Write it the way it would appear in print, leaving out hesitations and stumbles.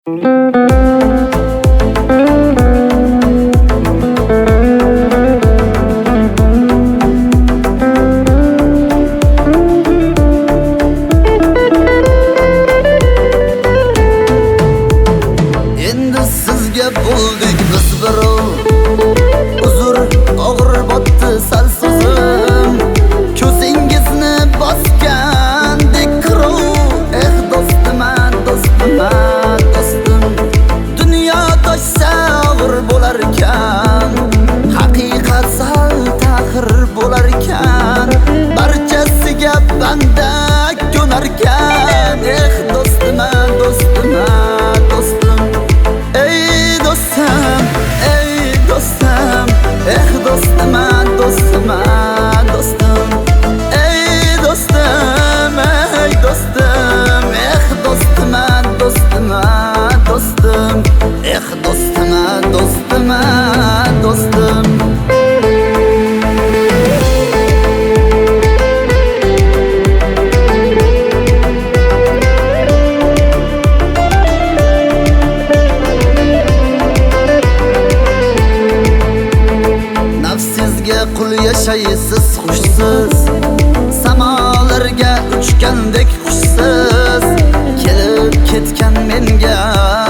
Endi sizga bo'ldik biz birov, uzr og'ir botdi sal so'zim, ko'zingizni bosgandek kirov. Do'stim, do'stim, dunyo toshsa og'ir bo'lar ekan, haqiqat sal ta'xir bo'lar ekan, barchasiga banda ko'nar ekan. Do'stim, do'stim, do'stim, ey do'stim, ey do'stim, do'stim, do'stim, do'stim, ey do'stim, ey do'stim, do'stim, do'stim, do'stim, do'stim, do'stim, do'stim. Nafsizga qul yashaysiz xushsiz, samolarga uchgandek xushsiz, kelib ketgan menga